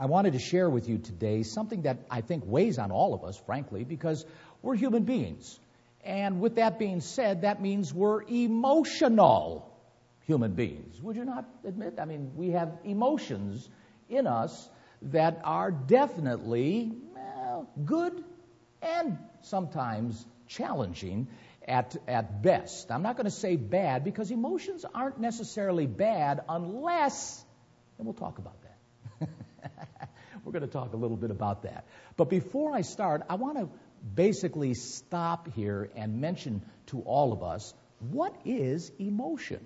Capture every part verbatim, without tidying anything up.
I wanted to share with you today something that I think weighs on all of us, frankly, because we're human beings. And with that being said, that means we're emotional human beings. Would you not admit? I mean, we have emotions in us that are definitely well, good and sometimes challenging at, at best. I'm not going to say bad because emotions aren't necessarily bad unless, and we'll talk about that. We're going to talk a little bit about that. But before I start, I want to basically stop here and mention to all of us, what is emotion?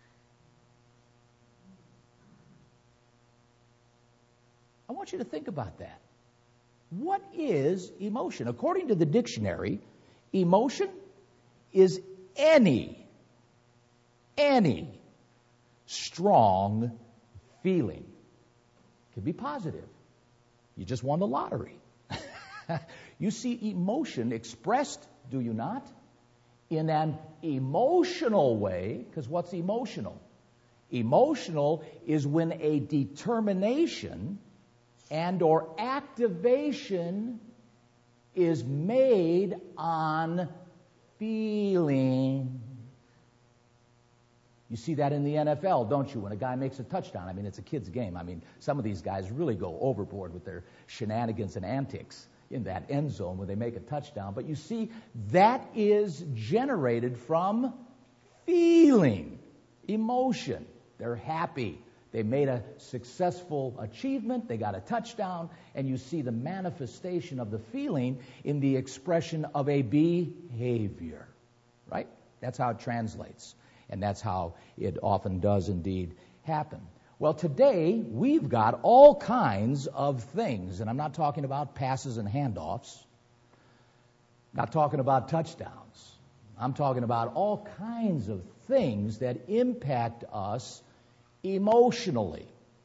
I want you to think about that. What is emotion? According to the dictionary, emotion is any, any strong feeling. It can be positive. You just won the lottery. You see emotion expressed, do you not, in an emotional way, because what's emotional? Emotional is when a determination and or activation is made on feeling. You see that in the N F L, don't you? When a guy makes a touchdown, I mean, it's a kid's game. I mean, some of these guys really go overboard with their shenanigans and antics in that end zone when they make a touchdown. But you see, that is generated from feeling, emotion. They're happy. They made a successful achievement. They got a touchdown. And you see the manifestation of the feeling in the expression of a behavior, right? That's how it translates. And that's how it often does indeed happen. Well, today we've got all kinds of things, and I'm not talking about passes and handoffs, not talking about touchdowns. I'm talking about all kinds of things that impact us emotionally.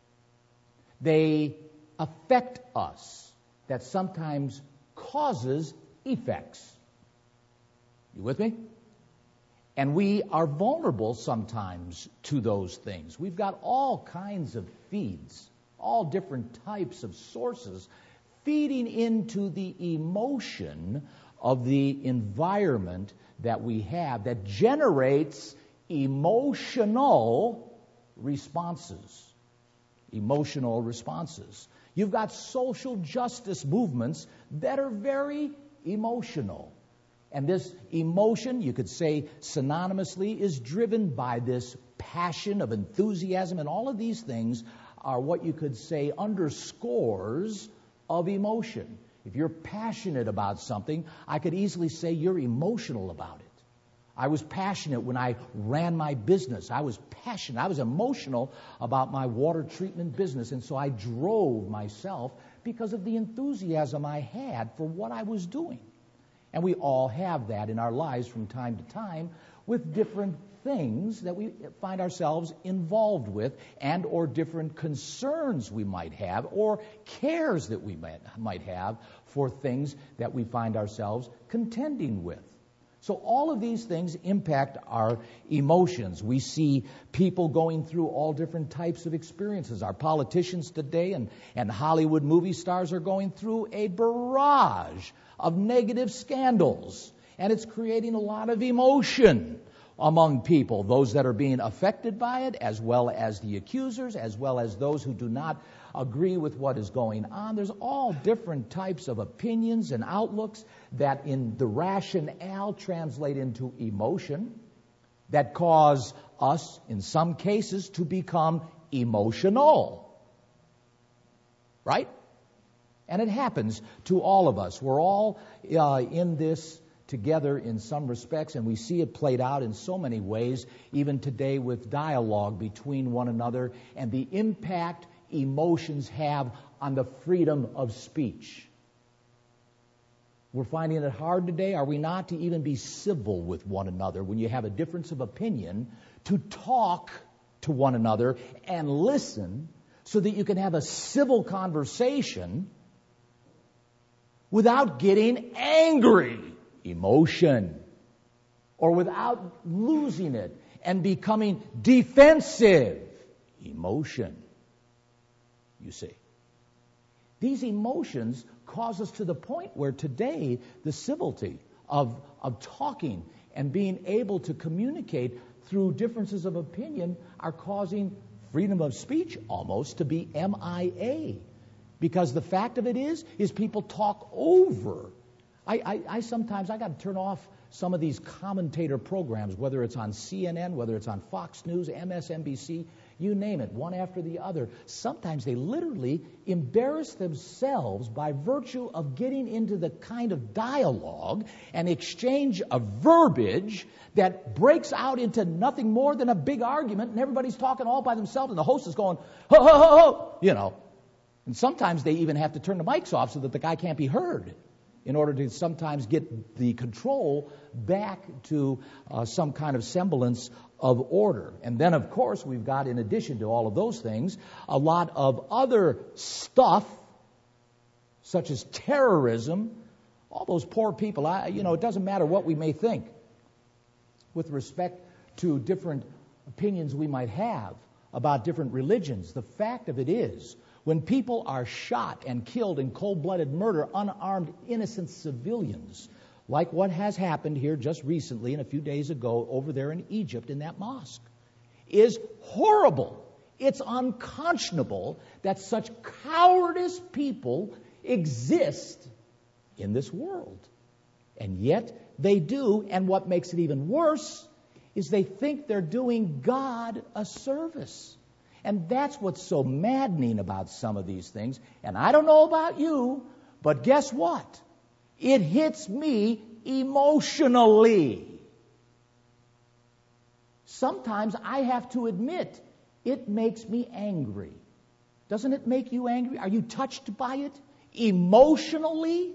They affect us, that sometimes causes effects. You with me? And we are vulnerable sometimes to those things. We've got all kinds of feeds, all different types of sources feeding into the emotion of the environment that we have that generates emotional responses. Emotional responses. You've got social justice movements that are very emotional. And this emotion, you could say synonymously, is driven by this passion of enthusiasm. And all of these things are what you could say underscores of emotion. If you're passionate about something, I could easily say you're emotional about it. I was passionate when I ran my business. I was passionate. I was emotional about my water treatment business. And so I drove myself because of the enthusiasm I had for what I was doing. And we all have that in our lives from time to time with different things that we find ourselves involved with and or different concerns we might have or cares that we might, might have for things that we find ourselves contending with. So all of these things impact our emotions. We see people going through all different types of experiences. Our politicians today and, and Hollywood movie stars are going through a barrage of negative scandals. And it's creating a lot of emotion among people, those that are being affected by it, as well as the accusers, as well as those who do not agree with what is going on. There's all different types of opinions and outlooks that in the rationale translate into emotion that cause us, in some cases, to become emotional. Right? And it happens to all of us. We're all uh, in this together in some respects, and we see it played out in so many ways, even today with dialogue between one another and the impact emotions have on the freedom of speech. We're finding it hard today, are we not, to even be civil with one another when you have a difference of opinion, to talk to one another and listen so that you can have a civil conversation without getting angry. Emotion, or without losing it and becoming defensive. Emotion, you see. These emotions cause us to the point where today the civility of, of talking and being able to communicate through differences of opinion are causing freedom of speech almost to be M I A. Because the fact of it is, is people talk over. I, I, I sometimes, I got to turn off some of these commentator programs, whether it's on C N N, whether it's on Fox News, M S N B C, you name it, one after the other. Sometimes they literally embarrass themselves by virtue of getting into the kind of dialogue and exchange of verbiage that breaks out into nothing more than a big argument, and everybody's talking all by themselves, and the host is going, ho, ho, ho, ho, you know. And sometimes they even have to turn the mics off so that the guy can't be heard in order to sometimes get the control back to uh, some kind of semblance of order. And then, of course, we've got, in addition to all of those things, a lot of other stuff, such as terrorism. All those poor people, I, you know, it doesn't matter what we may think with respect to different opinions we might have about different religions. The fact of it is, when people are shot and killed in cold-blooded murder, unarmed, innocent civilians, like what has happened here just recently and a few days ago over there in Egypt in that mosque, is horrible. It's unconscionable that such cowardice people exist in this world. And yet they do, and what makes it even worse is they think they're doing God a service. And that's what's so maddening about some of these things. And I don't know about you, but guess what? It hits me emotionally. Sometimes I have to admit, it makes me angry. Doesn't it make you angry? Are you touched by it emotionally?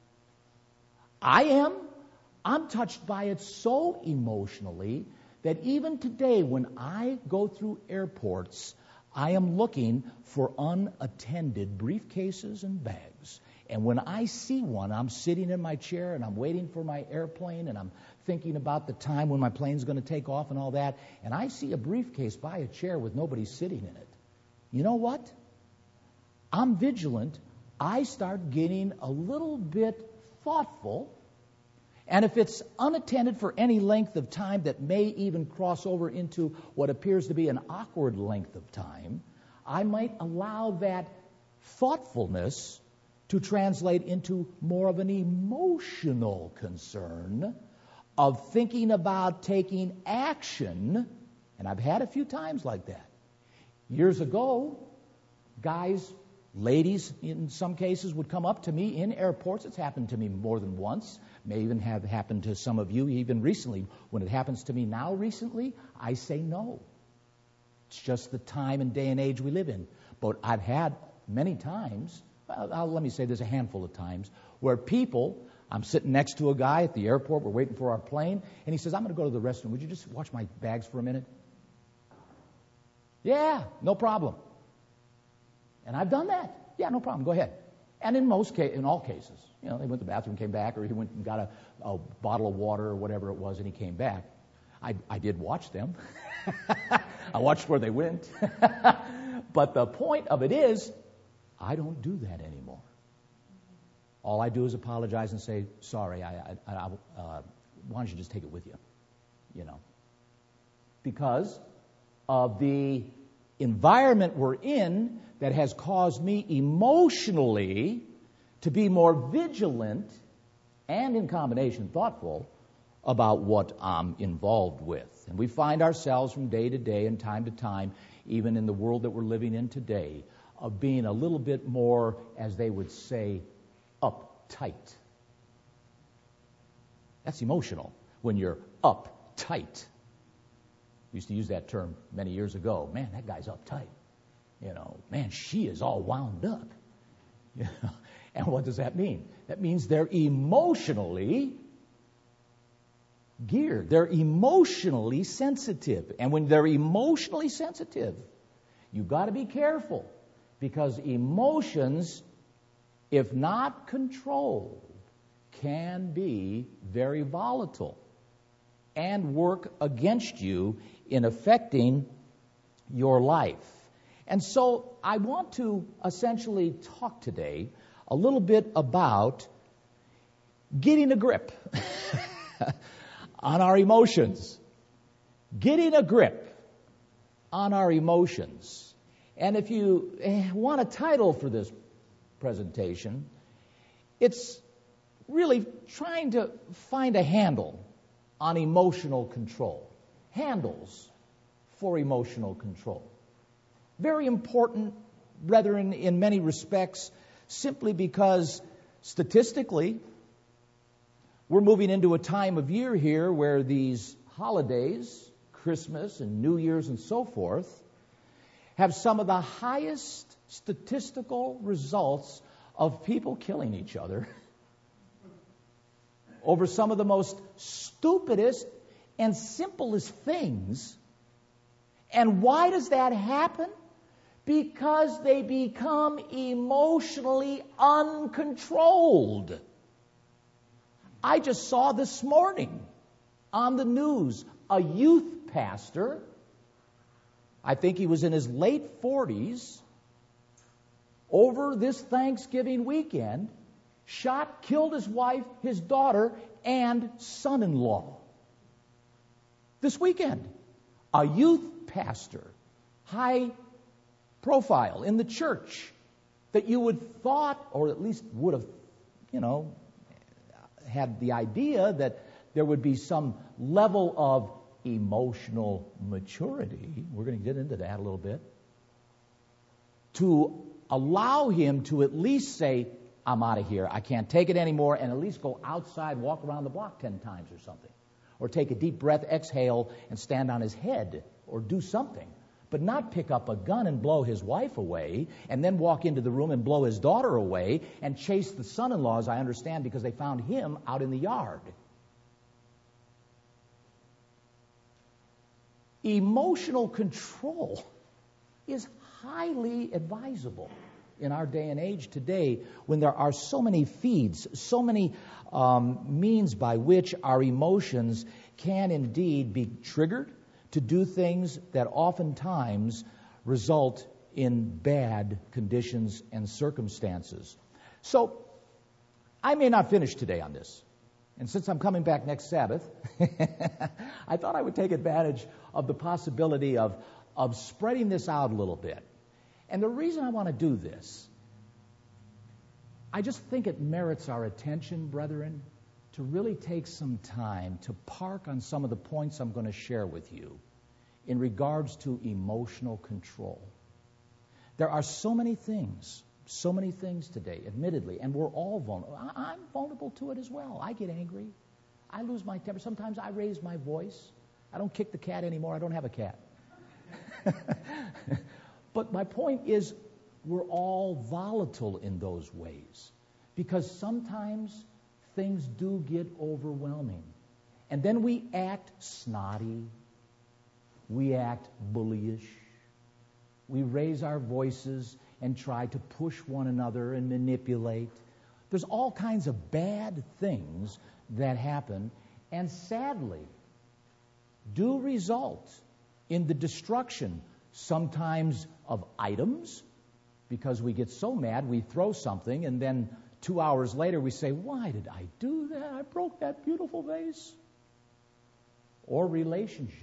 I am. I'm touched by it so emotionally that even today when I go through airports, I am looking for unattended briefcases and bags. And when I see one, I'm sitting in my chair and I'm waiting for my airplane and I'm thinking about the time when my plane's going to take off and all that, and I see a briefcase by a chair with nobody sitting in it. You know what? I'm vigilant. I start getting a little bit thoughtful. And if it's unattended for any length of time that may even cross over into what appears to be an awkward length of time, I might allow that thoughtfulness to translate into more of an emotional concern of thinking about taking action. And I've had a few times like that. Years ago, guys, ladies in some cases would come up to me in airports. It's happened to me more than once. May even have happened to some of you even recently. When it happens to me now recently, I say no. It's just the time and day and age we live in. But I've had many times, well, I'll, let me say there's a handful of times, where people, I'm sitting next to a guy at the airport, we're waiting for our plane, and he says, I'm going to go to the restroom. Would you just watch my bags for a minute? Yeah, no problem. And I've done that. Yeah, no problem. Go ahead. And in most ca- in all cases, you know, they went to the bathroom, came back, or he went and got a, a bottle of water or whatever it was, and he came back. I, I did watch them. I watched where they went. But the point of it is, I don't do that anymore. All I do is apologize and say, sorry, I, I, I, uh, why don't you just take it with you? You know, because of the environment we're in that has caused me emotionally to be more vigilant and in combination thoughtful about what I'm involved with. And we find ourselves from day to day and time to time, even in the world that we're living in today, of being a little bit more, as they would say, uptight. That's emotional when you're uptight. Used to use that term many years ago. Man, that guy's uptight. You know, man, she is all wound up. You know? And what does that mean? That means they're emotionally geared. They're emotionally sensitive. And when they're emotionally sensitive, you've got to be careful, because emotions, if not controlled, can be very volatile and work against you in affecting your life. And so I want to essentially talk today a little bit about getting a grip on our emotions. Getting a grip on our emotions. And if you want a title for this presentation, it's really trying to find a handle on emotional control. Handles for emotional control. Very important, brethren, in many respects, simply because statistically, we're moving into a time of year here where these holidays, Christmas and New Year's and so forth, have some of the highest statistical results of people killing each other over some of the most stupidest and simplest things. And why does that happen? Because they become emotionally uncontrolled. I just saw this morning on the news a youth pastor, I think he was in his late forties, over this Thanksgiving weekend, shot, killed his wife, his daughter, and son-in-law. This weekend, a youth pastor, high profile in the church, that you would thought, or at least would have, you know, had the idea that there would be some level of emotional maturity. We're going to get into that a little bit. To allow him to at least say, I'm out of here, I can't take it anymore, and at least go outside, walk around the block ten times or something. Or take a deep breath, exhale, and stand on his head, or do something. But not pick up a gun and blow his wife away, and then walk into the room and blow his daughter away, and chase the son-in-law, as I understand, because they found him out in the yard. Emotional control is highly advisable in our day and age today, when there are so many feeds, so many um, means by which our emotions can indeed be triggered to do things that oftentimes result in bad conditions and circumstances. So, I may not finish today on this. And since I'm coming back next Sabbath, I thought I would take advantage of the possibility of, of spreading this out a little bit. And the reason I want to do this, I just think it merits our attention, brethren, to really take some time to park on some of the points I'm going to share with you in regards to emotional control. There are so many things, so many things today, admittedly, and we're all vulnerable. I'm vulnerable to it as well. I get angry. I lose my temper. Sometimes I raise my voice. I don't kick the cat anymore. I don't have a cat. But my point is, we're all volatile in those ways, because sometimes things do get overwhelming. And then we act snotty. We act bullyish. We raise our voices and try to push one another and manipulate. There's all kinds of bad things that happen, and sadly do result in the destruction sometimes of items, because we get so mad we throw something, and then two hours later we say, why did I do that? I broke that beautiful vase. Or relationships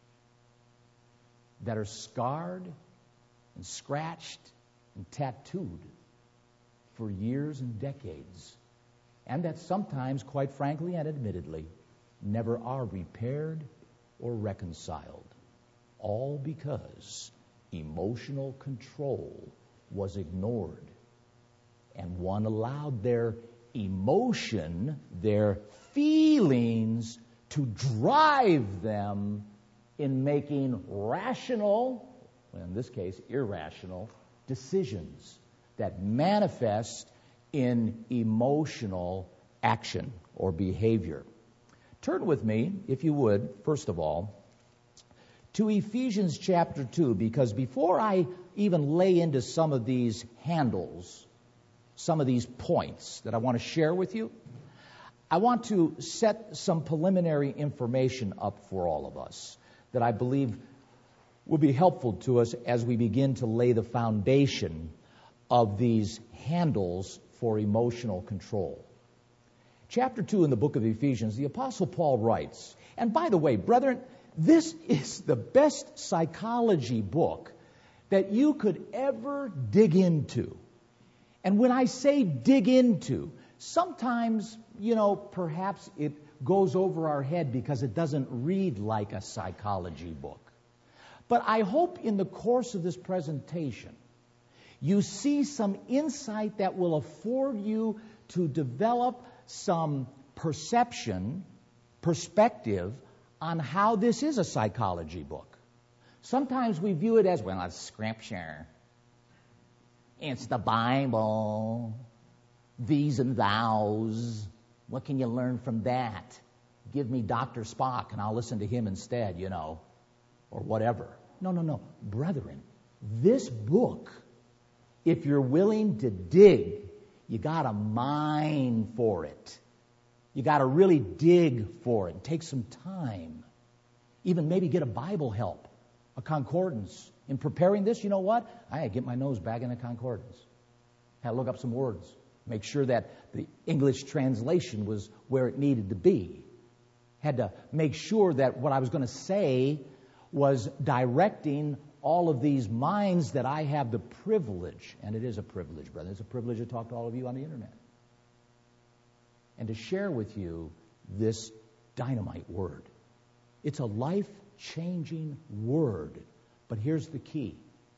that are scarred and scratched and tattooed for years and decades, and that sometimes, quite frankly and admittedly, never are repaired or reconciled, all because emotional control was ignored, and one allowed their emotion, their feelings, to drive them in making rational, in this case irrational, decisions that manifest in emotional action or behavior. Turn with me, if you would, first of all, to Ephesians chapter two, because before I even lay into some of these handles, some of these points that I want to share with you, I want to set some preliminary information up for all of us that I believe will be helpful to us as we begin to lay the foundation of these handles for emotional control. Chapter two in the book of Ephesians, the Apostle Paul writes, and by the way, brethren, this is the best psychology book that you could ever dig into. And when I say dig into, sometimes, you know, perhaps it goes over our head because it doesn't read like a psychology book. But I hope in the course of this presentation, you see some insight that will afford you to develop some perception, perspective on how this is a psychology book. Sometimes we view it as, well, it's scripture. It's the Bible. These and thous. What can you learn from that? Give me Doctor Spock and I'll listen to him instead, you know, or whatever. No, no, no. Brethren, this book, if you're willing to dig, you got to mine for it. You got to really dig for it. Take some time. Even maybe get a Bible help, a concordance. In preparing this, you know what? I had to get my nose back in a concordance. Had to look up some words. Make sure that the English translation was where it needed to be. Had to make sure that what I was going to say was directing all of these minds that I have the privilege, and it is a privilege, brother. It's a privilege to talk to all of you on the internet. And to share with you this dynamite word. It's a life-changing word. But here's the key.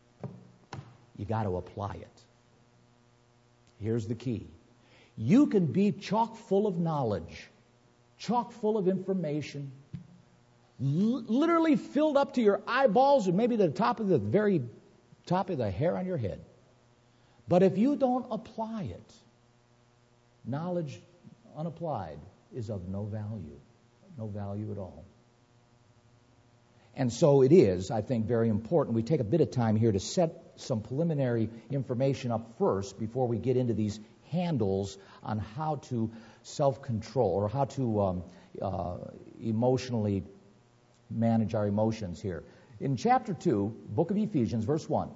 You got to apply it. Here's the key. You can be chock full of knowledge, chock full of information, l- literally filled up to your eyeballs and maybe to the top of the very top of the hair on your head. But if you don't apply it, knowledge unapplied is of no value, no value at all. And so it is, I think, very important. We take a bit of time here to set some preliminary information up first before we get into these handles on how to self-control or how to um, uh, emotionally manage our emotions here. In chapter two, book of Ephesians, verse one,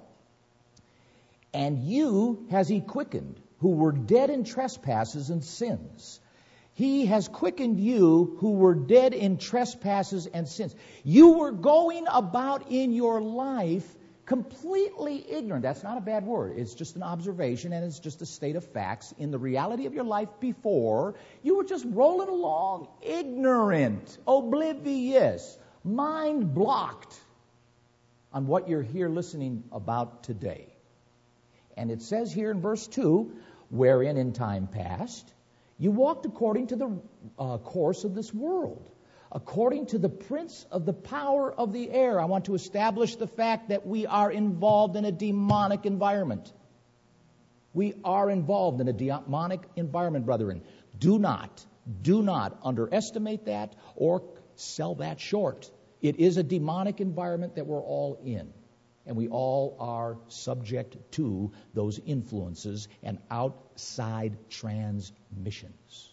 and you has he quickened who were dead in trespasses and sins. He has quickened you who were dead in trespasses and sins. You were going about in your life completely ignorant. That's not a bad word. It's just an observation and it's just a state of facts. In the reality of your life before, you were just rolling along ignorant, oblivious, mind blocked on what you're here listening about today. And it says here in verse two, wherein in time past, you walked according to the uh, course of this world, according to the prince of the power of the air. I want to establish the fact that we are involved in a demonic environment. We are involved in a demonic environment, brethren. Do not, do not underestimate that or sell that short. It is a demonic environment that we're all in. And we all are subject to those influences and outside transmissions.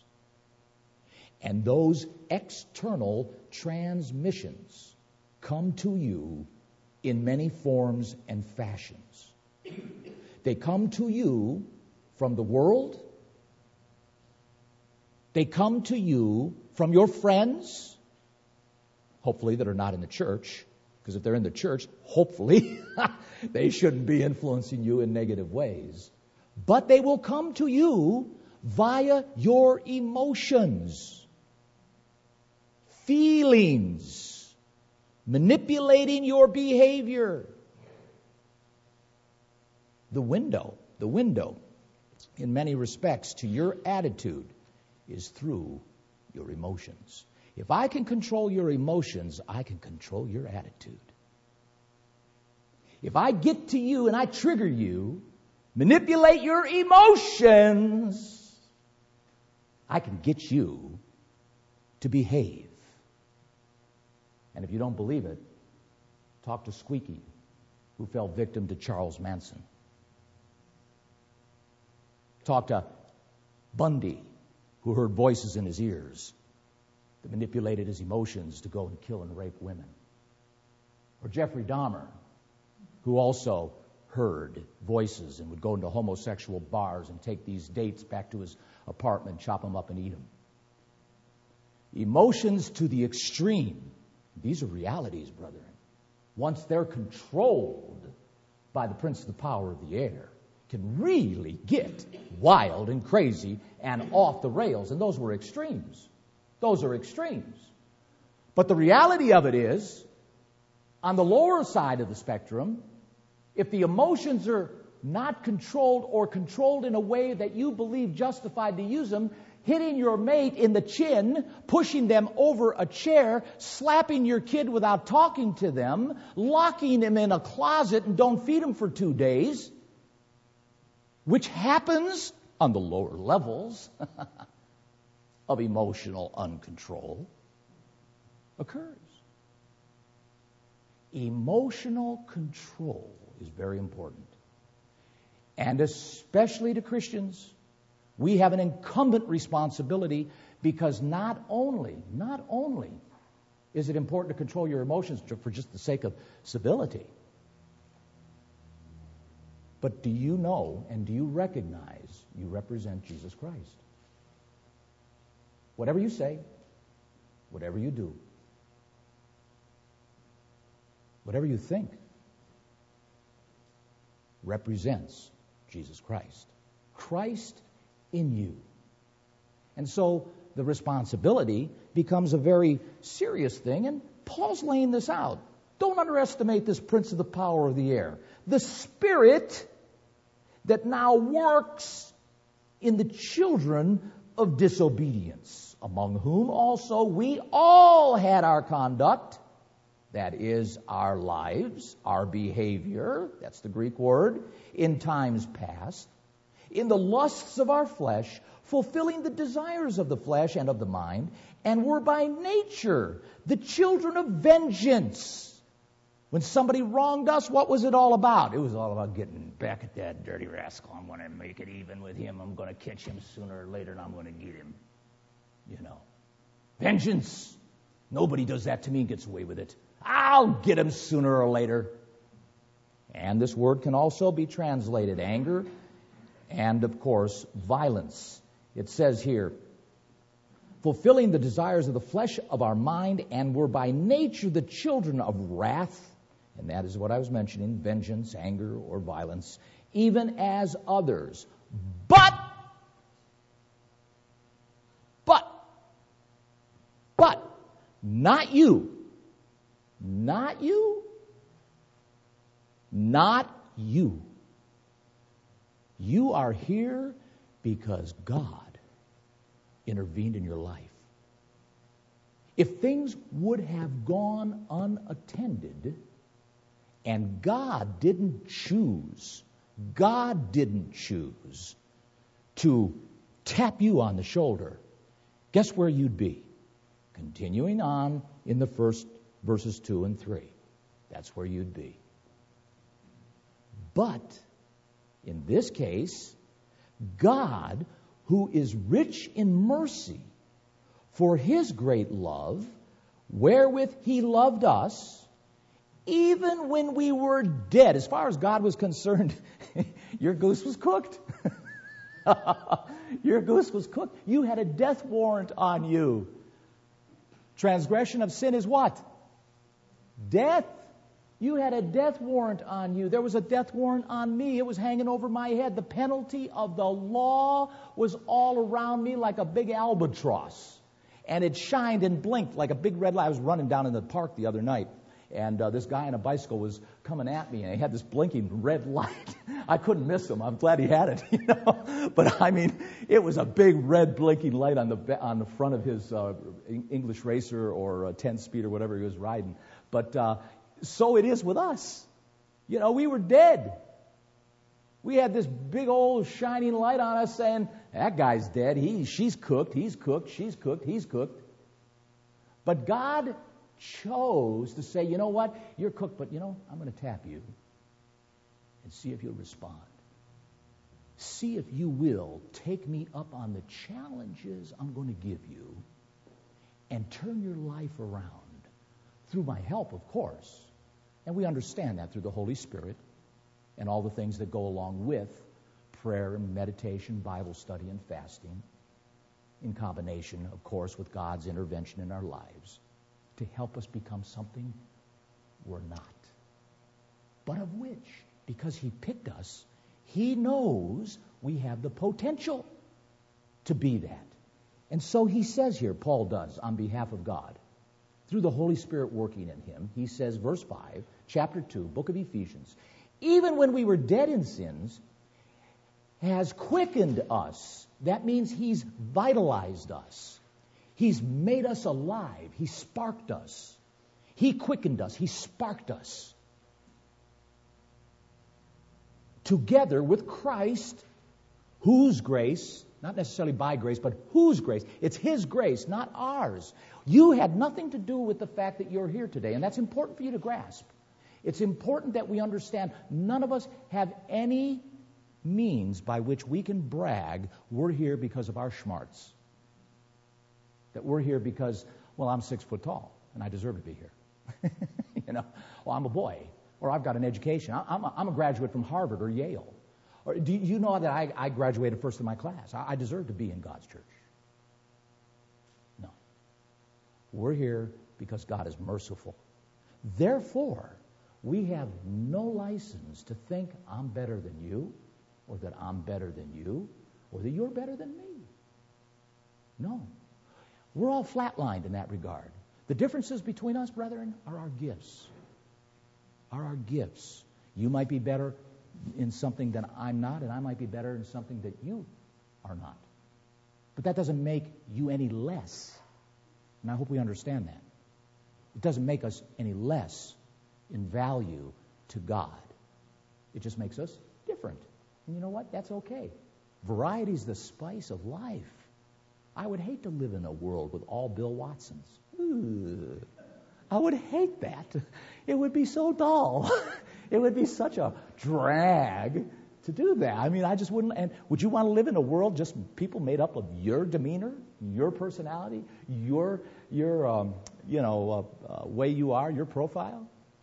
And those external transmissions come to you in many forms and fashions. They come to you from the world. They come to you from your friends, hopefully that are not in the church. Because if they're in the church, hopefully, they shouldn't be influencing you in negative ways. But they will come to you via your emotions, feelings, manipulating your behavior. The window, the window, in many respects, to your attitude is through your emotions. If I can control your emotions, I can control your attitude. If I get to you and I trigger you, manipulate your emotions, I can get you to behave. And if you don't believe it, talk to Squeaky, who fell victim to Charles Manson. Talk to Bundy, who heard voices in his ears that manipulated his emotions to go and kill and rape women. Or Or Jeffrey Dahmer, who also heard voices and would go into homosexual bars and take these dates back to his apartment, chop them up and eat them. Emotions to the extreme. These are realities, brethren. Once they're controlled by the prince of the power of the air, can really get wild and crazy and off the rails. And those were extremes. Those are extremes. But the reality of it is, on the lower side of the spectrum, if the emotions are not controlled or controlled in a way that you believe justified to use them, hitting your mate in the chin, pushing them over a chair, slapping your kid without talking to them, locking them in a closet and don't feed them for two days, which happens on the lower levels of emotional uncontrol, occurs. Emotional control is very important. And especially to Christians, we have an incumbent responsibility, because not only, not only is it important to control your emotions for just the sake of civility, but do you know and do you recognize you represent Jesus Christ? Whatever you say, whatever you do, whatever you think, represents Jesus Christ. Christ in you. And so the responsibility becomes a very serious thing, and Paul's laying this out. Don't underestimate this prince of the power of the air. The spirit that now works in the children of disobedience, among whom also we all had our conduct, that is, our lives, our behavior, that's the Greek word, in times past, in the lusts of our flesh, fulfilling the desires of the flesh and of the mind, and were by nature the children of vengeance. When somebody wronged us, what was it all about? It was all about getting back at that dirty rascal. I'm going to make it even with him. I'm going to catch him sooner or later, and I'm going to get him. You know. Vengeance. Nobody does that to me and gets away with it. I'll get him sooner or later. And this word can also be translated anger and, of course, violence. It says here, fulfilling the desires of the flesh of our mind, and were by nature the children of wrath. And that is what I was mentioning, vengeance, anger, or violence, even as others. But, but, but, not you. Not you. Not you. You are here because God intervened in your life. If things would have gone unattended, and God didn't choose, God didn't choose to tap you on the shoulder, guess where you'd be? Continuing on in the first verses two and three. That's where you'd be. But in this case, God, who is rich in mercy, for his great love, wherewith he loved us, even when we were dead. As far as God was concerned, your goose was cooked. Your goose was cooked. You had a death warrant on you. Transgression of sin is what? Death. You had a death warrant on you. There was a death warrant on me. It was hanging over my head. The penalty of the law was all around me like a big albatross. And it shined and blinked like a big red light. I was running down in the park the other night, and uh, this guy on a bicycle was coming at me, and he had this blinking red light. I couldn't miss him. I'm glad he had it, you know. But I mean, it was a big red blinking light on the on the front of his uh, English racer or ten speed or whatever he was riding. But uh, so it is with us. You know, we were dead. We had this big old shining light on us saying, that guy's dead. He, she's cooked. He's cooked. She's cooked. He's cooked. But God chose to say, you know what? You're cooked, but, you know, I'm going to tap you and see if you'll respond. See if you will take me up on the challenges I'm going to give you and turn your life around. Through my help, of course, And we understand that through the Holy Spirit and all the things that go along with prayer and meditation, Bible study and fasting, in combination, of course, with God's intervention in our lives to help us become something we're not. But of which, because He picked us, He knows we have the potential to be that. And so He says here, Paul does, on behalf of God, through the Holy Spirit working in him, he says, verse five, chapter two, book of Ephesians, even when we were dead in sins, has quickened us. That means He's vitalized us. He's made us alive. He sparked us. He quickened us. He sparked us. Together with Christ, whose grace, not necessarily by grace, but whose grace. It's His grace, not ours. You had nothing to do with the fact that you're here today, and that's important for you to grasp. It's important that we understand none of us have any means by which we can brag we're here because of our schmarts. That we're here because, well, I'm six foot tall, and I deserve to be here. you know, well, I'm a boy, or I've got an education. I'm a, I'm a graduate from Harvard or Yale. Or do you know that I, I graduated first in my class? I, I deserve to be in God's church. No. We're here because God is merciful. Therefore, we have no license to think I'm better than you, or that I'm better than you, or that you're better than me. No. We're all flatlined in that regard. The differences between us, brethren, are our gifts. Are our gifts. You might be better in something that I'm not, and I might be better in something that you are not. But that doesn't make you any less. And I hope we understand that. It doesn't make us any less in value to God. It just makes us different. And you know what? That's okay. Variety is the spice of life. I would hate to live in a world with all Bill Watsons. Ooh, I would hate that. It would be so dull. It would be such a drag to do that. I mean, I just wouldn't. And would you want to live in a world just people made up of your demeanor, your personality, your your um, you know uh, uh, way you are, your profile?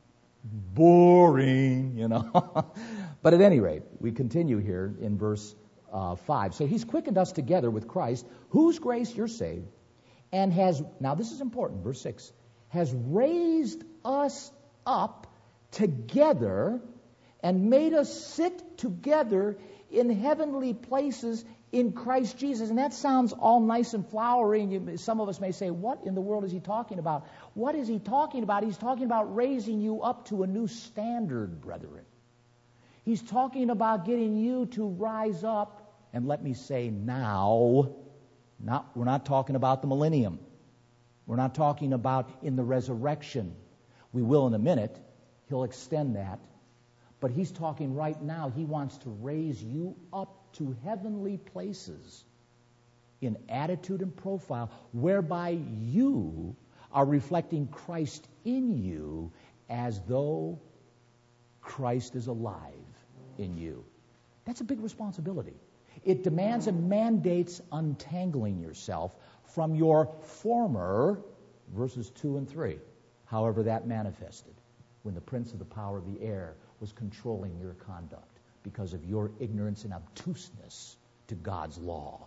Boring, you know. But at any rate, we continue here in verse uh, five. So He's quickened us together with Christ, whose grace you're saved, and has, now this is important, verse six, has raised us up together and made us sit together in heavenly places in Christ Jesus. And that sounds all nice and flowery, and you, some of us may say, what in the world is he talking about? What is he talking about? He's talking about raising you up to a new standard, brethren. He's talking about getting you to rise up, and let me say now, not, we're not talking about the millennium. We're not talking about in the resurrection. We will in a minute. He'll extend that. But He's talking right now. He wants to raise you up to heavenly places in attitude and profile, whereby you are reflecting Christ in you as though Christ is alive in you. That's a big responsibility. It demands and mandates untangling yourself from your former, verses two and three, however that manifested, when the prince of the power of the air was controlling your conduct because of your ignorance and obtuseness to God's law.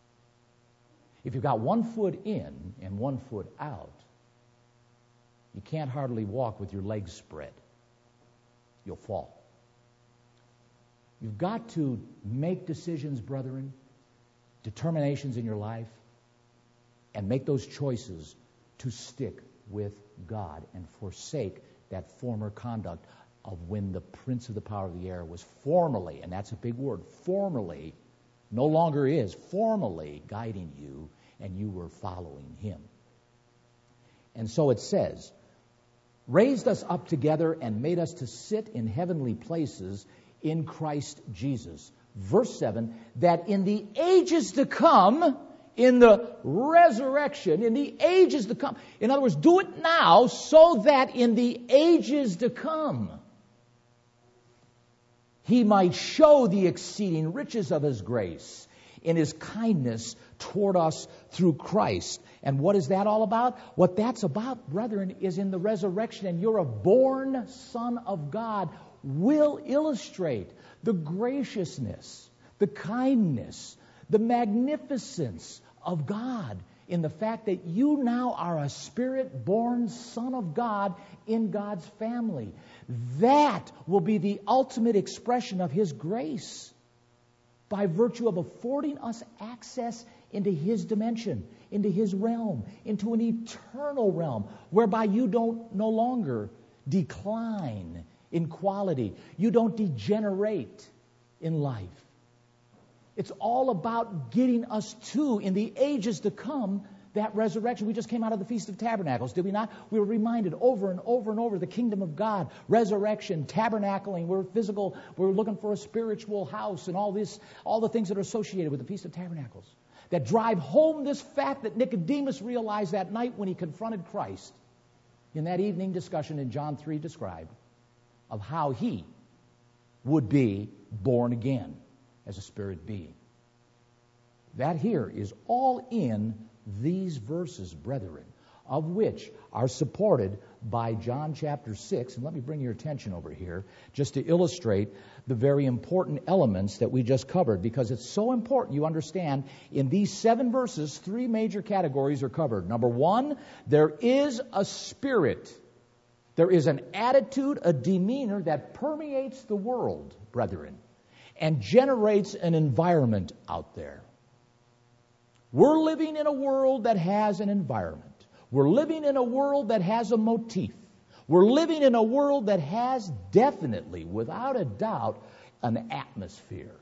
If you've got one foot in and one foot out, you can't hardly walk with your legs spread. You'll fall. You've got to make decisions, brethren, determinations in your life, and make those choices to stick with God and forsake that former conduct of when the prince of the power of the air was formerly, and that's a big word, formerly, no longer is, formally guiding you, and you were following him. And so it says, raised us up together and made us to sit in heavenly places in Christ Jesus. Verse seven, that in the ages to come, in the resurrection, in the ages to come. In other words, do it now so that in the ages to come, He might show the exceeding riches of His grace in His kindness toward us through Christ. And what is that all about? What that's about, brethren, is in the resurrection, and you're a born son of God, will illustrate the graciousness, the kindness, the magnificence of God in the fact that you now are a Spirit-born son of God in God's family. That will be the ultimate expression of His grace by virtue of affording us access into His dimension, into His realm, into an eternal realm, whereby you don't no longer decline in quality. You don't degenerate in life. It's all about getting us to, in the ages to come, that resurrection. We just came out of the Feast of Tabernacles, did we not? We were reminded over and over and over the kingdom of God, resurrection, tabernacling. We're physical. We're looking for a spiritual house and all this, all the things that are associated with the Feast of Tabernacles that drive home this fact that Nicodemus realized that night when he confronted Christ in that evening discussion in John three described of how he would be born again as a spirit being. That here is all in these verses, brethren, of which are supported by John chapter six. And let me bring your attention over here just to illustrate the very important elements that we just covered, because it's so important you understand in these seven verses, three major categories are covered. Number one, there is a spirit. There is an attitude, a demeanor that permeates the world, brethren, and generates an environment out there. We're living in a world that has an environment. We're living in a world that has a motif. We're living in a world that has definitely, without a doubt, an atmosphere.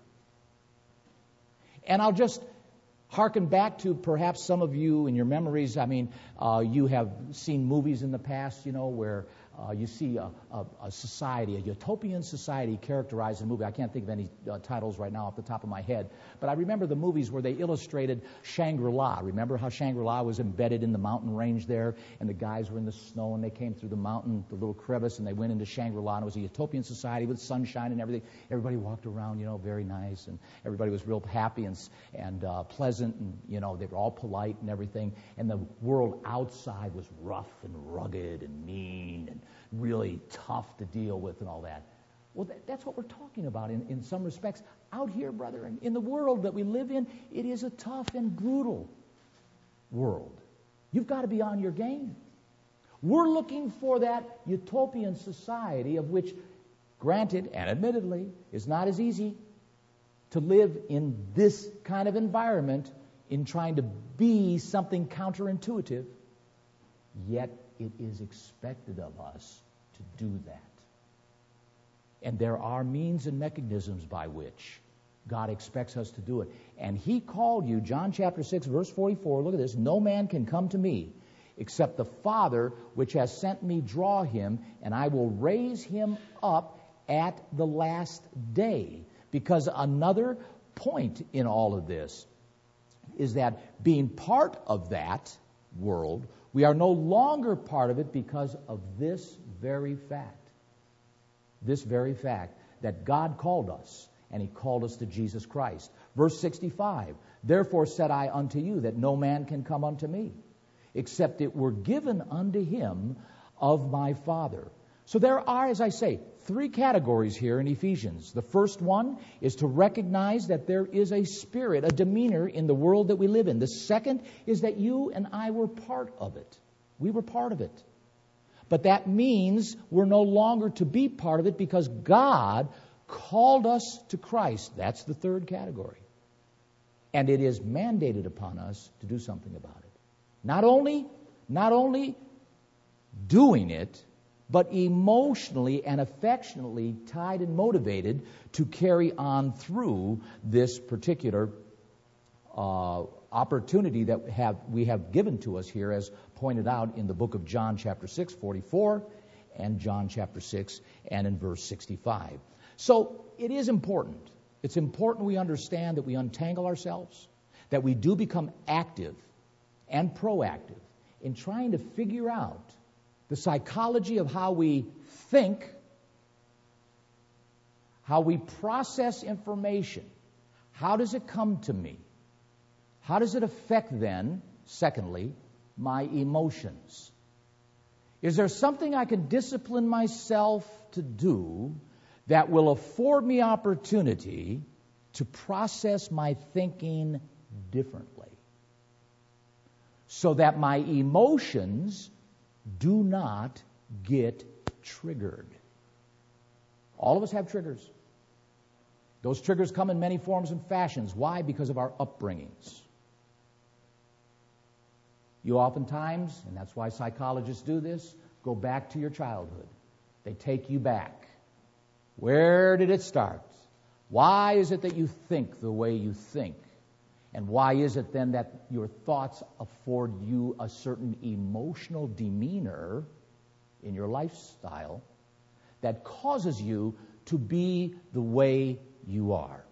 And I'll just hearken back to perhaps some of you in your memories. I mean, uh, you have seen movies in the past, you know, where Uh, you see a, a, a society, a utopian society characterized in a movie. I can't think of any uh, titles right now off the top of my head. But I remember the movies where they illustrated Shangri-La. Remember how Shangri-La was embedded in the mountain range there, and the guys were in the snow, and they came through the mountain, the little crevice, and they went into Shangri-La, and it was a utopian society with sunshine and everything. Everybody walked around, you know, very nice, and everybody was real happy and, and uh, pleasant, and, you know, they were all polite and everything. And the world outside was rough and rugged and mean and really tough to deal with and all that. Well, that, that's what we're talking about in, in some respects. Out here, brother, in, in the world that we live in, it is a tough and brutal world. You've got to be on your game. We're looking for that utopian society of which, granted and admittedly, is not as easy to live in this kind of environment in trying to be something counterintuitive, yet it is expected of us to do that. And there are means and mechanisms by which God expects us to do it. And He called you, John chapter six, verse forty-four, look at this, no man can come to me except the Father which has sent me draw him, and I will raise him up at the last day. Because another point in all of this is that being part of that world, we are no longer part of it because of this very fact. This very fact that God called us, and He called us to Jesus Christ. Verse sixty-five, therefore said I unto you that no man can come unto me, except it were given unto him of my Father. So there are, as I say, three categories here in Ephesians. The first one is to recognize that there is a spirit, a demeanor in the world that we live in. The second is that you and I were part of it. We were part of it. But that means we're no longer to be part of it because God called us to Christ. That's the third category. And it is mandated upon us to do something about it. Not only, not only doing it, but emotionally and affectionately tied and motivated to carry on through this particular uh, opportunity that have we have given to us here, as pointed out in the book of John chapter six, forty-four, and John chapter six, and in verse sixty-five. So it is important. It's important we understand that we untangle ourselves, that we do become active and proactive in trying to figure out the psychology of how we think, how we process information. How does it come to me? How does it affect then, secondly, my emotions? Is there something I can discipline myself to do that will afford me opportunity to process my thinking differently so that my emotions do not get triggered? All of us have triggers. Those triggers come in many forms and fashions. Why? Because of our upbringings. You oftentimes, and that's why psychologists do this, go back to your childhood. They take you back. Where did it start? Why is it that you think the way you think? And why is it then that your thoughts afford you a certain emotional demeanor in your lifestyle that causes you to be the way you are?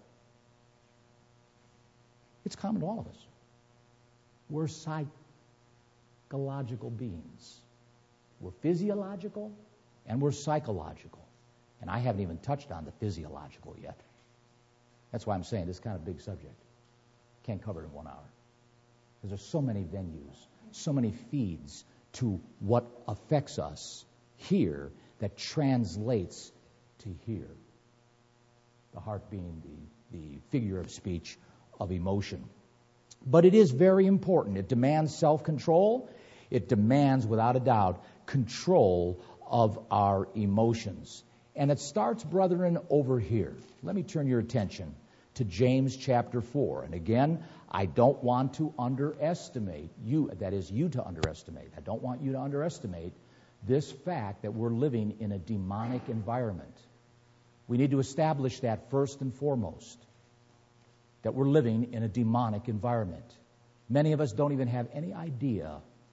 It's common to all of us. We're psychological beings. We're physiological and we're psychological. And I haven't even touched on the physiological yet. That's why I'm saying this is kind of a big subject. Can't cover it in one hour. Because there's so many venues, so many feeds to what affects us here that translates to here. The heart being the, the figure of speech of emotion. But it is very important. It demands self-control. It demands, without a doubt, control of our emotions. And it starts, brethren, over here. Let me turn your attention to James chapter four. And again, I don't want to underestimate you, that is, you to underestimate. I don't want you to underestimate this fact that we're living in a demonic environment. We need to establish that first and foremost, that we're living in a demonic environment. Many of us don't even have any idea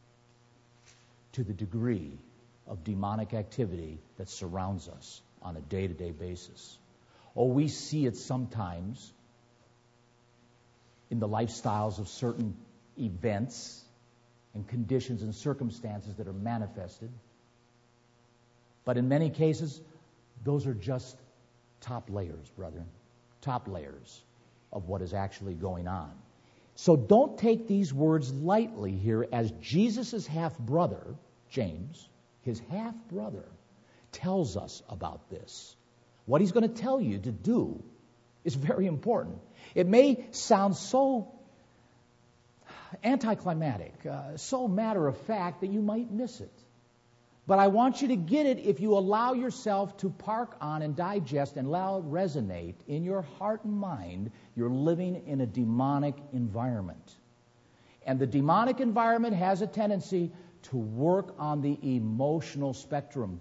to the degree of demonic activity that surrounds us on a day-to-day basis. Oh, we see it sometimes in the lifestyles of certain events and conditions and circumstances that are manifested. But in many cases, those are just top layers, brethren, top layers of what is actually going on. So don't take these words lightly here as Jesus' half-brother, James, his half-brother, tells us about this. What he's going to tell you to do is very important. It may sound so anticlimactic, uh, so matter-of-fact that you might miss it. But I want you to get it if you allow yourself to park on and digest and allow it resonate in your heart and mind. You're living in a demonic environment. And the demonic environment has a tendency to work on the emotional spectrum.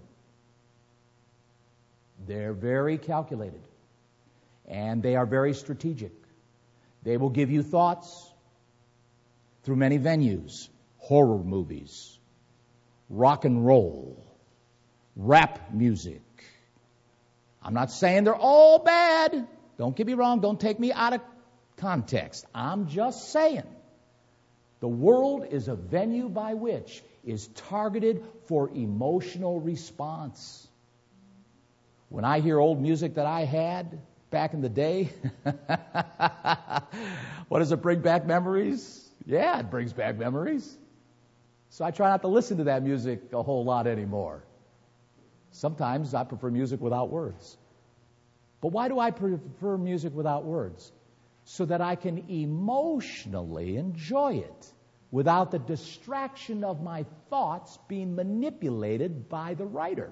They're very calculated. And they are very strategic. They will give you thoughts through many venues. Horror movies, rock and roll, rap music. I'm not saying they're all bad. Don't get me wrong. Don't take me out of context. I'm just saying the world is a venue by which is targeted for emotional response. When I hear old music that I had back in the day, what does it bring back memories? Yeah, it brings back memories. So I try not to listen to that music a whole lot anymore. Sometimes I prefer music without words. But why do I prefer music without words? So that I can emotionally enjoy it without the distraction of my thoughts being manipulated by the writer.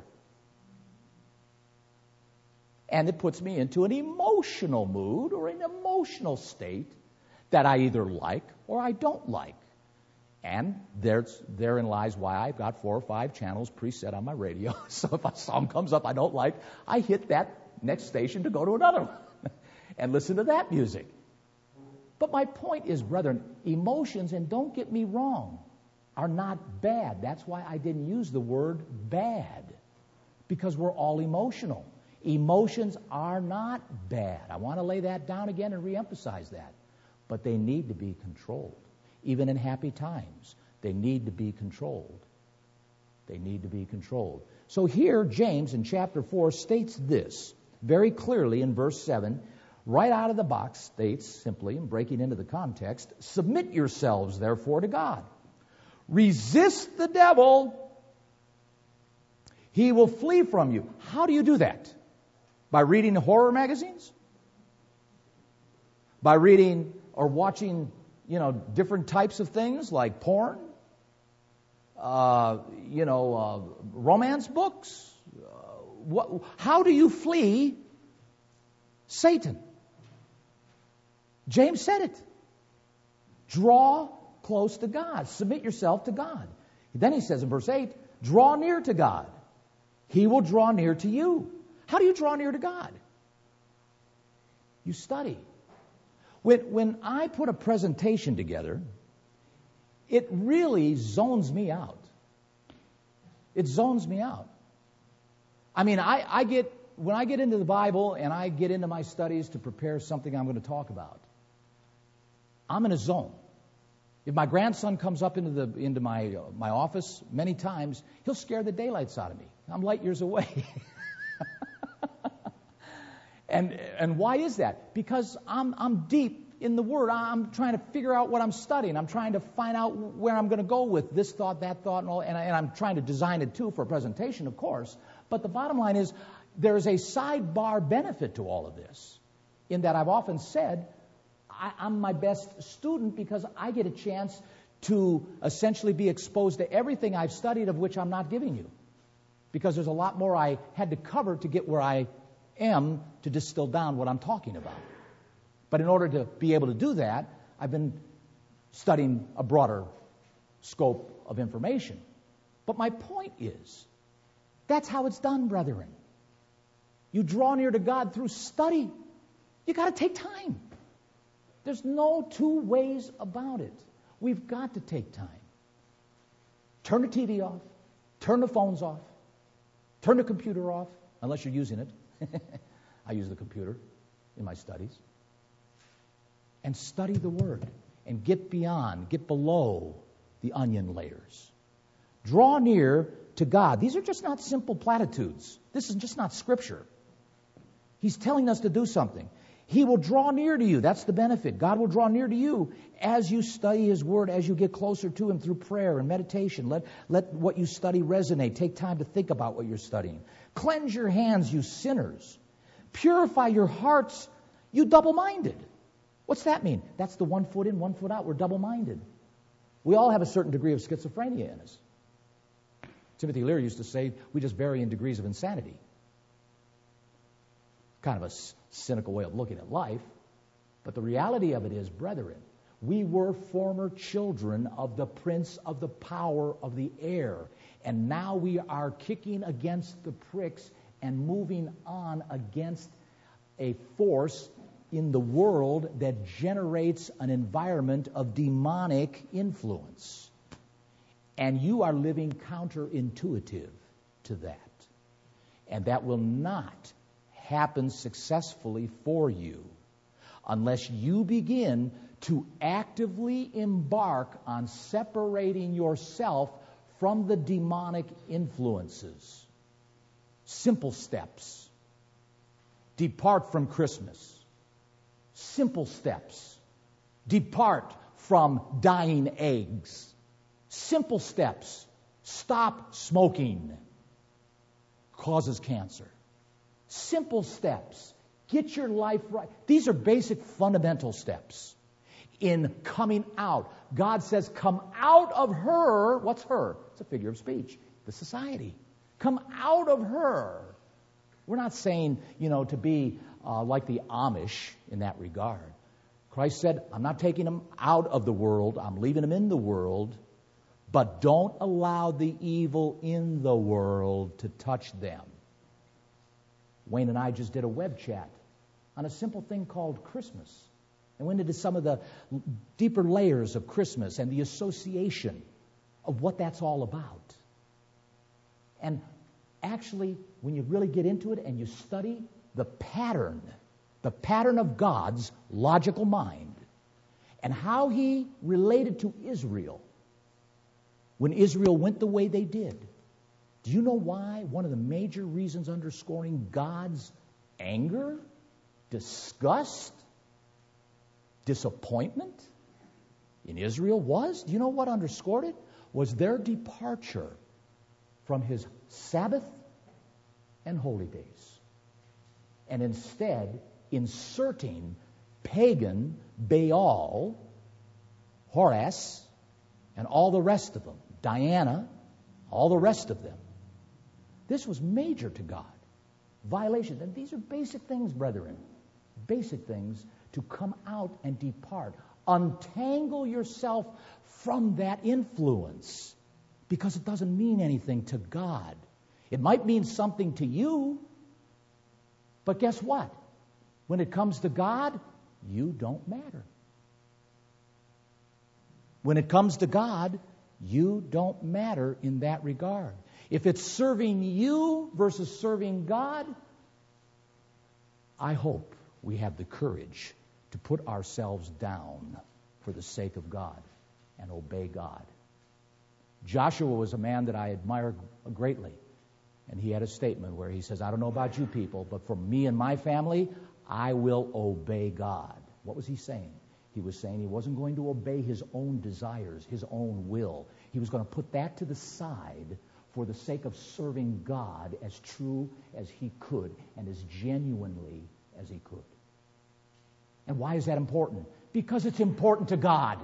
And it puts me into an emotional mood or an emotional state that I either like or I don't like. And there's, therein lies why I've got four or five channels preset on my radio. So if a song comes up I don't like, I hit that next station to go to another one and listen to that music. But my point is, brethren, emotions, and don't get me wrong, are not bad. That's why I didn't use the word bad, because we're all emotional. Emotions are not bad. I want to lay that down again and reemphasize that. But they need to be controlled. Even in happy times, they need to be controlled. They need to be controlled. So here, James in chapter four states this very clearly in verse seven. right out of the box states simply, and breaking into the context, submit yourselves therefore to God. Resist the devil, he will flee from you. How do you do that? By reading horror magazines? By reading or watching, you know, different types of things like porn? Uh, you know, uh, romance books? Uh, what, how do you flee Satan? James said it. Draw close to God. Submit yourself to God. Then he says in verse eight, draw near to God. He will draw near to you. How do you draw near to God? You study. When, when I put a presentation together, it really zones me out. It zones me out. I mean, I, I get, when I get into the Bible and I get into my studies to prepare something I'm going to talk about, I'm in a zone. If my grandson comes up into the into my uh, my office many times, he'll scare the daylights out of me. I'm light years away. and and why is that? Because I'm I'm deep in the Word. I'm trying to figure out what I'm studying. I'm trying to find out where I'm going to go with this thought, that thought, and all. And, I, and I'm trying to design it too for a presentation, of course. But the bottom line is, there's a sidebar benefit to all of this, in that I've often said, I, I'm my best student because I get a chance to essentially be exposed to everything I've studied of which I'm not giving you. Because there's a lot more I had to cover to get where I am to distill down what I'm talking about. But in order to be able to do that, I've been studying a broader scope of information. But my point is, that's how it's done, brethren. You draw near to God through study. You got to take time. There's no two ways about it. We've got to take time. Turn the T V off. Turn the phones off. Turn the computer off, unless you're using it. I use the computer in my studies. And study the Word. And get beyond, get below the onion layers. Draw near to God. These are just not simple platitudes. This is just not Scripture. He's telling us to do something. He will draw near to you. That's the benefit. God will draw near to you as you study His Word, as you get closer to Him through prayer and meditation. Let, let what you study resonate. Take time to think about what you're studying. Cleanse your hands, you sinners. Purify your hearts, you double-minded. What's that mean? That's the one foot in, one foot out. We're double-minded. We all have a certain degree of schizophrenia in us. Timothy Leary used to say, we just vary in degrees of insanity. Kind of a cynical way of looking at life. But the reality of it is, brethren, we were former children of the prince of the power of the air. And now we are kicking against the pricks and moving on against a force in the world that generates an environment of demonic influence. And you are living counterintuitive to that. And that will not happen successfully for you unless you begin to actively embark on separating yourself from the demonic influences. Simple steps. Depart from Christmas. Simple steps. Depart from dying eggs. Simple steps. Stop smoking. Causes cancer. Simple steps. Get your life right. These are basic fundamental steps in coming out. God says, come out of her. What's her? It's a figure of speech. The society. Come out of her. We're not saying, you know, to be uh, like the Amish in that regard. Christ said, I'm not taking them out of the world. I'm leaving them in the world. But don't allow the evil in the world to touch them. Wayne and I just did a web chat on a simple thing called Christmas. And went into some of the deeper layers of Christmas and the association of what that's all about. And actually, when you really get into it and you study the pattern, the pattern of God's logical mind, and how He related to Israel when Israel went the way they did. Do you know why? One of the major reasons underscoring God's anger, disgust, disappointment in Israel was, do you know what underscored it? Was their departure from his Sabbath and holy days. And instead inserting pagan Baal, Horus, and all the rest of them, Diana, all the rest of them. This was major to God. Violation. And these are basic things, brethren. Basic things to come out and depart. Untangle yourself from that influence, because it doesn't mean anything to God. It might mean something to you, but guess what? When it comes to God, you don't matter. When it comes to God, you don't matter in that regard. If it's serving you versus serving God, I hope we have the courage to put ourselves down for the sake of God and obey God. Joshua was a man that I admire greatly. And he had a statement where he says, I don't know about you people, but for me and my family, I will obey God. What was he saying? He was saying he wasn't going to obey his own desires, his own will. He was going to put that to the side for the sake of serving God as true as he could and as genuinely as he could. And why is that important? Because it's important to God.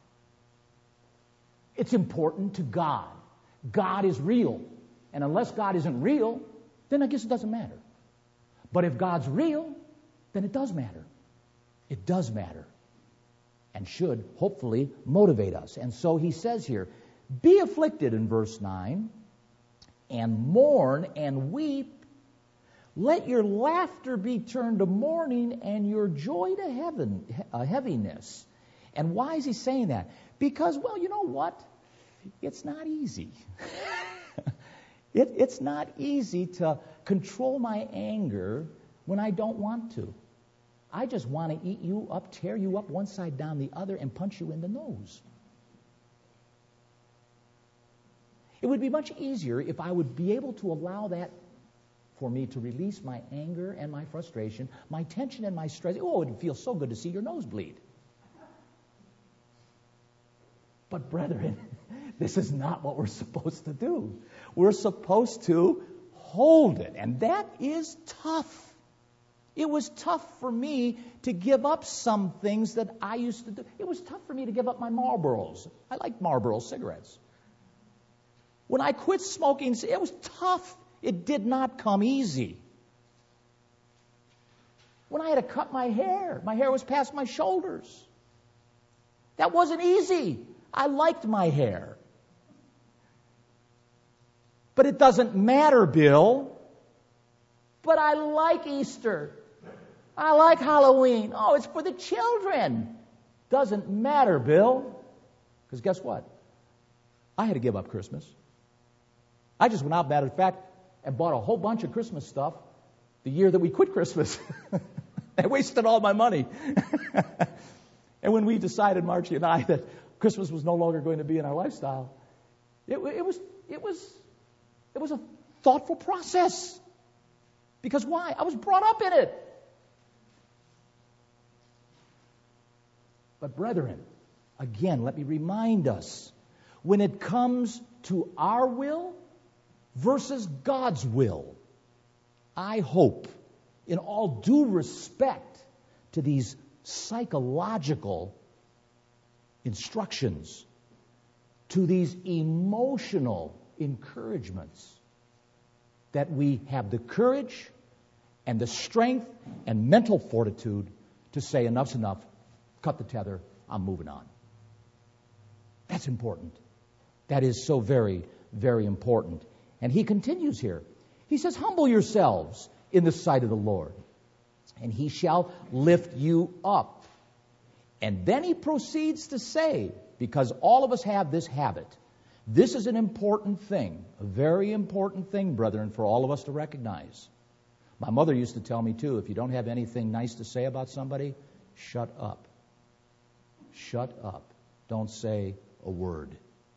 It's important to God. God is real. And unless God isn't real, then I guess it doesn't matter. But if God's real, then it does matter. It does matter. And should hopefully motivate us. And so he says here, be afflicted in verse nine, and mourn and weep. Let your laughter be turned to mourning and your joy to heaven, uh, heaviness. And why is he saying that? Because, well, you know what? It's not easy. it, it's not easy to control my anger when I don't want to. I just want to eat you up, tear you up one side down the other, and punch you in the nose. It would be much easier if I would be able to allow that for me to release my anger and my frustration, my tension and my stress. Oh, it would feel so good to see your nose bleed. But brethren, this is not what we're supposed to do. We're supposed to hold it, and that is tough. It was tough for me to give up some things that I used to do. It was tough for me to give up my Marlboros. I like Marlboro cigarettes. When I quit smoking, it was tough. It did not come easy. When I had to cut my hair, my hair was past my shoulders. That wasn't easy. I liked my hair. But it doesn't matter, Bill. But I like Easter. I like Halloween. Oh, it's for the children. Doesn't matter, Bill. Because guess what? I had to give up Christmas. I just went out, matter of fact, and bought a whole bunch of Christmas stuff the year that we quit Christmas. I wasted all my money. And when we decided, Margie and I, that Christmas was no longer going to be in our lifestyle, it, it was it was it was a thoughtful process. Because why? I was brought up in it. But brethren, again, let me remind us, when it comes to our will versus God's will, I hope, in all due respect to these psychological instructions, to these emotional encouragements, that we have the courage and the strength and mental fortitude to say enough's enough, cut the tether, I'm moving on. That's important. That is so very, very important. And he continues here. He says, humble yourselves in the sight of the Lord, and he shall lift you up. And then he proceeds to say, because all of us have this habit, this is an important thing, a very important thing, brethren, for all of us to recognize. My mother used to tell me, too, if you don't have anything nice to say about somebody, shut up. Shut up. Don't say a word.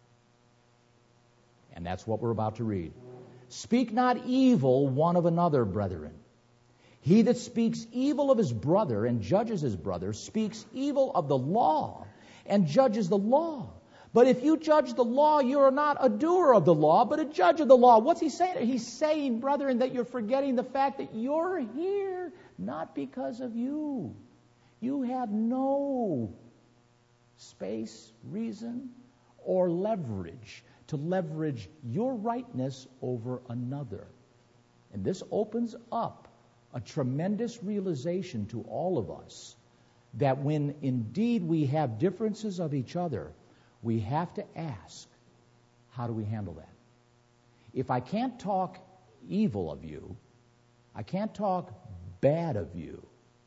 And that's what we're about to read. Speak not evil one of another, brethren. He that speaks evil of his brother and judges his brother speaks evil of the law and judges the law. But if you judge the law, you are not a doer of the law, but a judge of the law. What's he saying? He's saying, brethren, that you're forgetting the fact that you're here not because of you. You have no space, reason, or leverage to leverage your rightness over another. And this opens up a tremendous realization to all of us that when indeed we have differences of each other, we have to ask, how do we handle that? If I can't talk evil of you, I can't talk bad of you,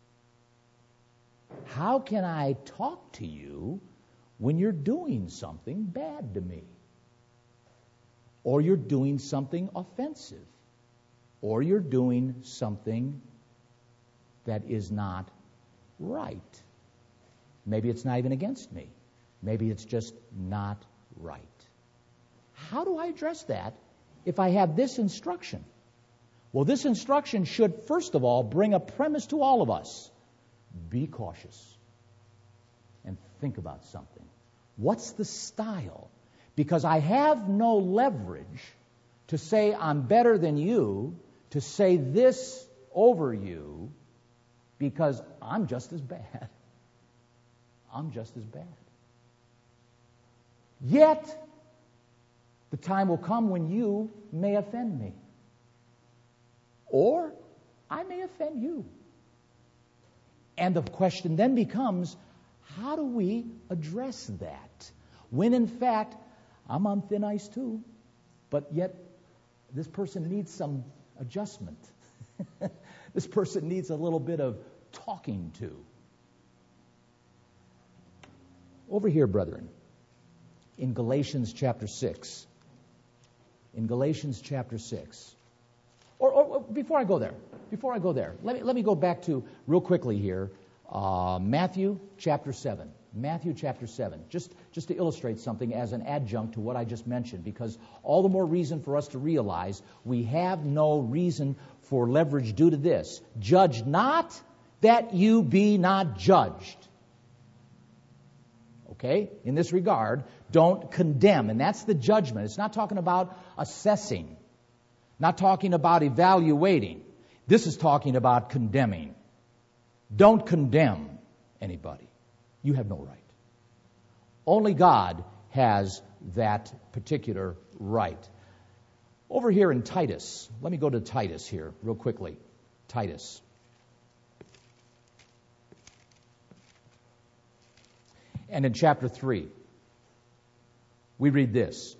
how can I talk to you when you're doing something bad to me? Or you're doing something offensive? Or you're doing something that is not right? Maybe it's not even against me. Maybe it's just not right. How do I address that if I have this instruction? Well, this instruction should, first of all, bring a premise to all of us. Be cautious and think about something. What's the style? Because I have no leverage to say I'm better than you, to say this over you, because I'm just as bad. I'm just as bad. Yet, the time will come when you may offend me. Or I may offend you. And the question then becomes, how do we address that? When in fact, I'm on thin ice too, but yet this person needs some adjustment. This person needs a little bit of talking to. Over here, brethren, in Galatians chapter six. In Galatians chapter six. Or, or, or before I go there, before I go there, let me, let me go back to, real quickly here, uh, Matthew chapter seven. Matthew chapter seven, just, just to illustrate something as an adjunct to what I just mentioned, because all the more reason for us to realize we have no reason for leverage due to this. Judge not that you be not judged. Okay? In this regard, don't condemn. And that's the judgment. It's not talking about assessing. Not talking about evaluating. This is talking about condemning. Don't condemn anybody. You have no right. Only God has that particular right. Over here in Titus, let me go to Titus here real quickly. Titus. And in chapter three, we read this.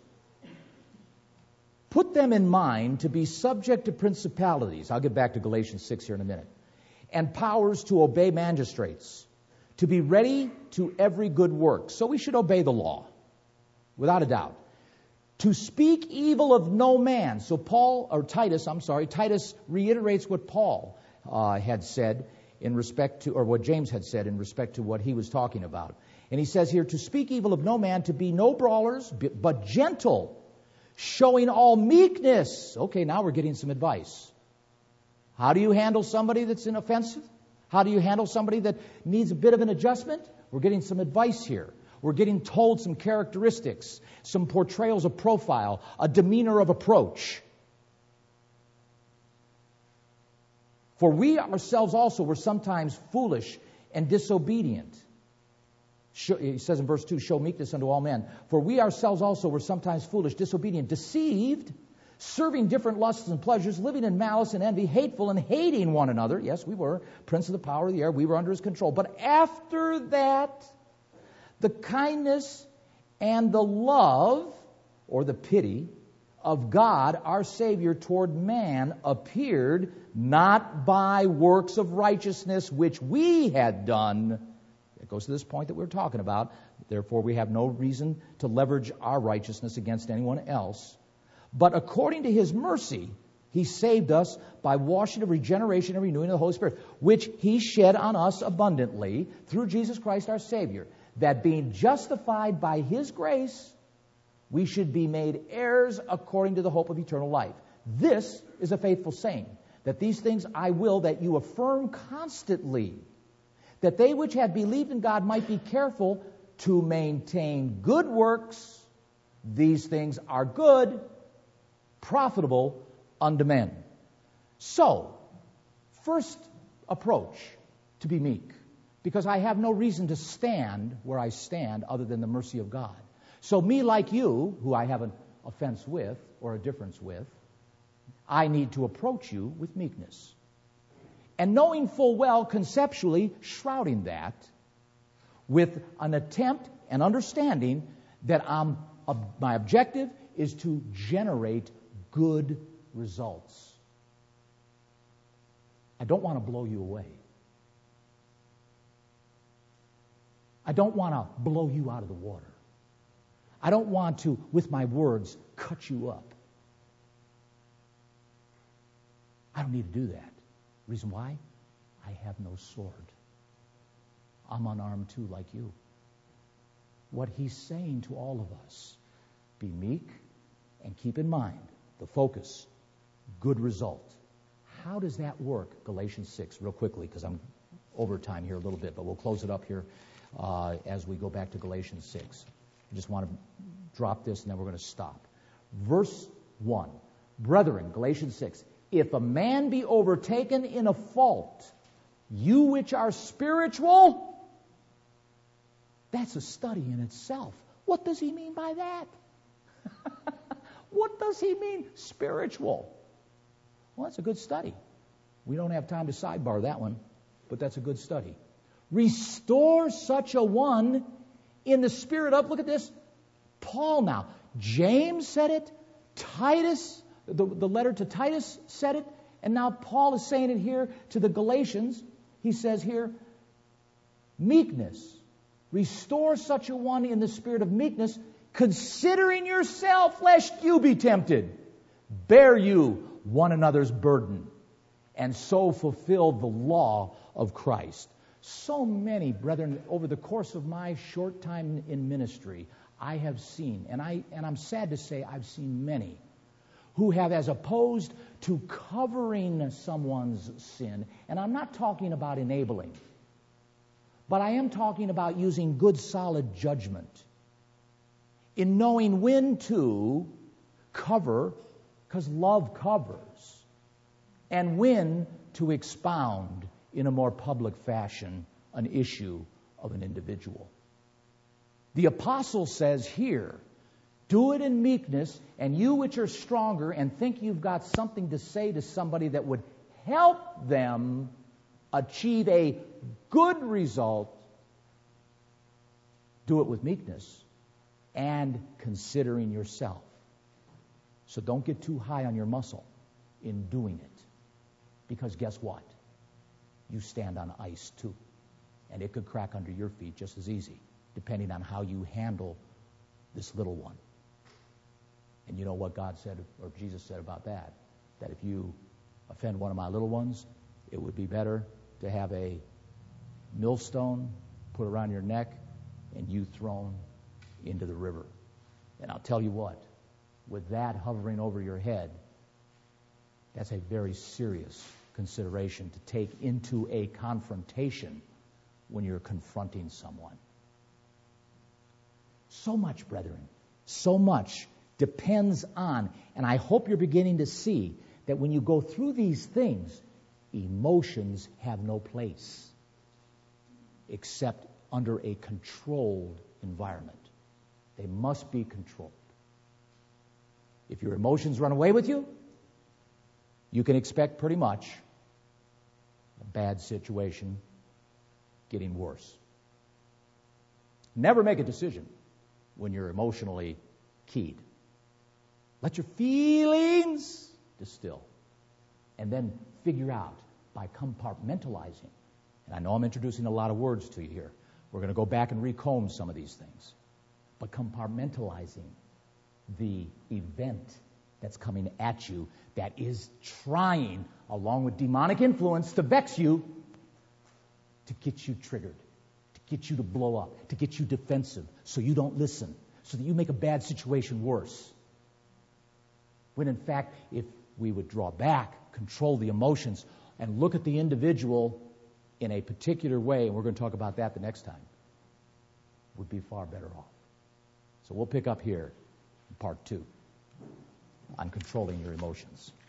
Put them in mind to be subject to principalities. I'll get back to Galatians six here in a minute. And powers to obey magistrates, to be ready to every good work. So we should obey the law, without a doubt. To speak evil of no man. So Paul, or Titus, I'm sorry, Titus reiterates what Paul uh, had said in respect to, or what James had said in respect to what he was talking about. And he says here, to speak evil of no man, to be no brawlers, but gentle, showing all meekness. Okay, now we're getting some advice. How do you handle somebody that's inoffensive? How do you handle somebody that needs a bit of an adjustment? We're getting some advice here. We're getting told some characteristics, some portrayals of profile, a demeanor of approach. For we ourselves also were sometimes foolish and disobedient. He says in verse two, show meekness unto all men. For we ourselves also were sometimes foolish, disobedient, deceived, serving different lusts and pleasures, living in malice and envy, hateful and hating one another. Yes, we were. Prince of the power of the air. We were under his control. But after that, the kindness and the love, or the pity, of God, our Savior, toward man appeared, not by works of righteousness which we had done. It goes to this point that we're talking about. Therefore, we have no reason to leverage our righteousness against anyone else. But according to his mercy, he saved us by washing of regeneration and renewing of the Holy Spirit, which he shed on us abundantly through Jesus Christ our Savior, that being justified by his grace, we should be made heirs according to the hope of eternal life. This is a faithful saying. that these things I will that you affirm constantly, that they which have believed in God might be careful to maintain good works. These things are good, profitable unto men. So, first approach, to be meek, because I have no reason to stand where I stand other than the mercy of God. So me, like you, who I have an offense with or a difference with, I need to approach you with meekness. And knowing full well, conceptually, shrouding that with an attempt and understanding that I'm, uh, my objective is to generate good results. I don't want to blow you away. I don't want to blow you out of the water. I don't want to, with my words, cut you up. I don't need to do that. Reason why? I have no sword. I'm unarmed too, like you. What he's saying to all of us, be meek and keep in mind the focus, good result. How does that work? Galatians six, real quickly, because I'm over time here a little bit, but we'll close it up here uh, as we go back to Galatians six. I just want to drop this and then we're going to stop. Verse one, brethren, Galatians six, if a man be overtaken in a fault, you which are spiritual, that's a study in itself. What does he mean by that? What does he mean, spiritual? Well, that's a good study. We don't have time to sidebar that one, but that's a good study. Restore such a one in the spirit of, look at this, Paul now. James said it, Titus, the, the letter to Titus said it, and now Paul is saying it here to the Galatians. He says here, meekness. Restore such a one in the spirit of meekness, considering yourself lest you be tempted. Bear you one another's burden, and so fulfill the law of Christ. So many, brethren, over the course of my short time in ministry, I have seen, and, I, and I'm sad to say I've seen many, who have, as opposed to covering someone's sin, and I'm not talking about enabling, but I am talking about using good, solid judgment in knowing when to cover, because love covers, and when to expound in a more public fashion an issue of an individual. The apostle says here, do it in meekness, and you which are stronger and think you've got something to say to somebody that would help them achieve a good result, do it with meekness and considering yourself. So don't get too high on your muscle in doing it, because guess what? You stand on ice too, and it could crack under your feet just as easy, depending on how you handle this little one. And you know what God said, or Jesus said about that? That if you offend one of my little ones, it would be better to have a millstone put around your neck and you thrown into the river. And I'll tell you what, with that hovering over your head, that's a very serious consideration to take into a confrontation when you're confronting someone. So much, brethren, so much depends on, and I hope you're beginning to see that when you go through these things, emotions have no place except under a controlled environment. They must be controlled. If your emotions run away with you, you can expect pretty much a bad situation getting worse. Never make a decision when you're emotionally keyed. Let your feelings distill, and then figure out by compartmentalizing. And I know I'm introducing a lot of words to you here. We're going to go back and recomb some of these things. But compartmentalizing the event that's coming at you that is trying, along with demonic influence, to vex you, to get you triggered, to get you to blow up, to get you defensive, so you don't listen, so that you make a bad situation worse. When in fact, if we would draw back control the emotions and look at the individual in a particular way, and we're going to talk about that the next time, would be far better off. So we'll pick up here in part two on controlling your emotions.